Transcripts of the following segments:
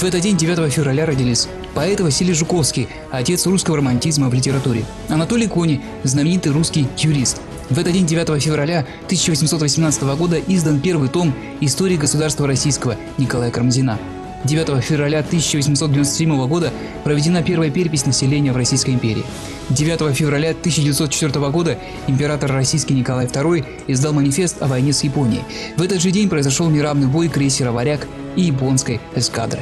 В этот день, 9 февраля, родились поэт Василий Жуковский, отец русского романтизма в литературе, Анатолий Кони, знаменитый русский юрист. В этот день, 9 февраля 1818 года, издан первый том «Истории государства российского» Николая Карамзина. 9 февраля 1897 года проведена первая перепись населения в Российской империи. 9 февраля 1904 года император российский Николай II издал манифест о войне с Японией. В этот же день произошел неравный бой крейсера «Варяг» и японской эскадры.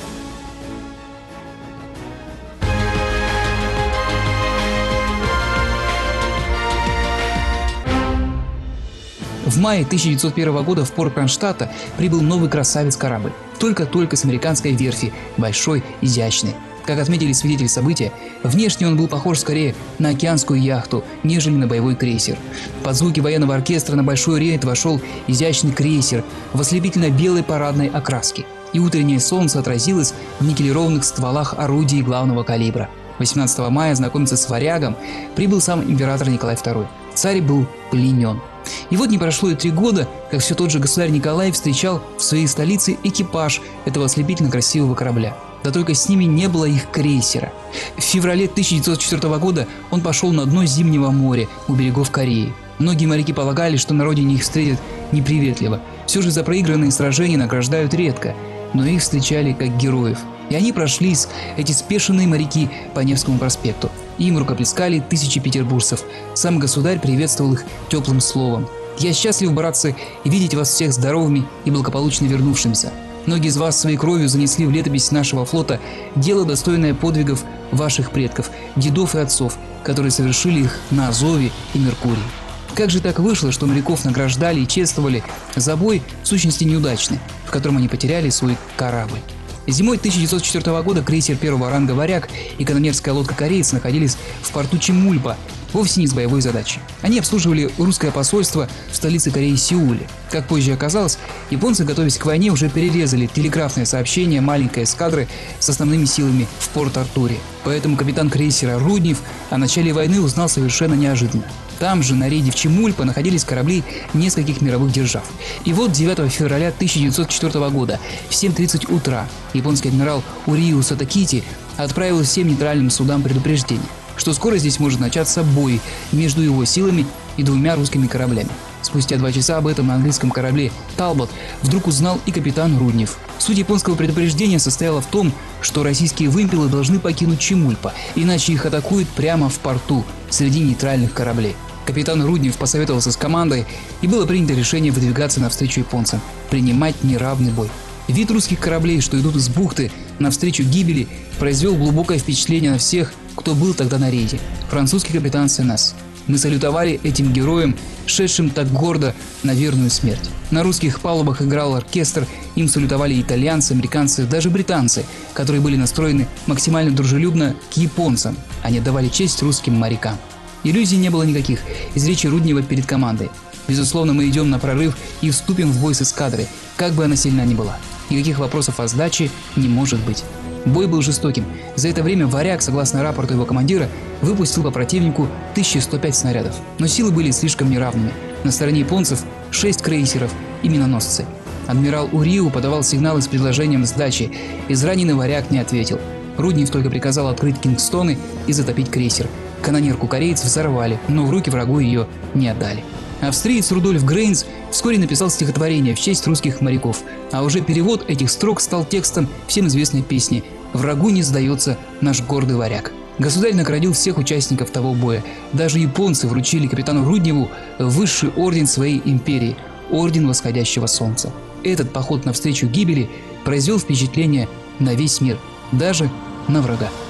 В мае 1901 года в порт Кронштадта прибыл новый красавец-корабль, только-только с американской верфи, большой, изящный. Как отметили свидетели события, внешне он был похож скорее на океанскую яхту, нежели на боевой крейсер. Под звуки военного оркестра на большой рейд вошел изящный крейсер в ослепительно-белой парадной окраске, и утреннее солнце отразилось в никелированных стволах орудий главного калибра. 18 мая знакомиться с «Варягом» прибыл сам император Николай II. Царь был пленен. И вот не прошло и 3 года, как все тот же государь Николай встречал в своей столице экипаж этого ослепительно красивого корабля. Да только с ними не было их крейсера. В феврале 1904 года он пошел на дно Зимнего моря у берегов Кореи. Многие моряки полагали, что на родине их встретят неприветливо. Все же за проигранные сражения награждают редко, но их встречали как героев. И они прошлись, эти спешенные моряки, по Невскому проспекту. Им рукоплескали тысячи петербуржцев. Сам государь приветствовал их теплым словом. «Я счастлив, братцы, видеть вас всех здоровыми и благополучно вернувшимися. Многие из вас своей кровью занесли в летопись нашего флота дело, достойное подвигов ваших предков, дедов и отцов, которые совершили их на Азове и Меркурии». Как же так вышло, что моряков награждали и чествовали за бой, в сущности неудачный, в котором они потеряли свой корабль? Зимой 1904 года крейсер первого ранга «Варяг» и канонерская лодка «Кореец» находились в порту Чемульпа, вовсе не с боевой задачей. Они обслуживали русское посольство в столице Кореи Сеуле. Как позже оказалось, японцы, готовясь к войне, уже перерезали телеграфное сообщение маленькой эскадры с основными силами в Порт-Артуре. Поэтому капитан крейсера Руднев о начале войны узнал совершенно неожиданно. Там же, на рейде в Чемульпа, находились корабли нескольких мировых держав. И вот 9 февраля 1904 года в 7:30 утра японский адмирал Уриу Сатакити отправил всем нейтральным судам предупреждение, что скоро здесь может начаться бой между его силами и 2 русскими кораблями. Спустя 2 часа об этом на английском корабле «Талбот» вдруг узнал и капитан Руднев. Суть японского предупреждения состояла в том, что российские вымпелы должны покинуть Чемульпа, иначе их атакуют прямо в порту, среди нейтральных кораблей. Капитан Руднев посоветовался с командой, и было принято решение выдвигаться навстречу японцам, принимать неравный бой. Вид русских кораблей, что идут из бухты навстречу гибели, произвел глубокое впечатление на всех, кто был тогда на рейде. Французский капитан Сенес. Мы салютовали этим героям, шедшим так гордо на верную смерть. На русских палубах играл оркестр, им салютовали итальянцы, американцы, даже британцы, которые были настроены максимально дружелюбно к японцам. Они отдавали честь русским морякам. Иллюзий не было никаких из речи Руднева перед командой. Безусловно, мы идем на прорыв и вступим в бой с эскадрой, как бы она сильна ни была. Никаких вопросов о сдаче не может быть. Бой был жестоким. За это время «Варяг», согласно рапорту его командира, выпустил по противнику 1105 снарядов. Но силы были слишком неравными. На стороне японцев 6 крейсеров и миноносцы. Адмирал Уриу подавал сигналы с предложением сдачи. Израненный «Варяг» не ответил. Руднев только приказал открыть кингстоны и затопить крейсер. Канонерку «Кореец» взорвали, но в руки врагу ее не отдали. Австриец Рудольф Грейнс вскоре написал стихотворение в честь русских моряков, а уже перевод этих строк стал текстом всем известной песни «Врагу не сдается наш гордый варяг». Государь наградил всех участников того боя. Даже японцы вручили капитану Рудневу высший орден своей империи – орден восходящего солнца. Этот поход навстречу гибели произвел впечатление на весь мир, даже на врага.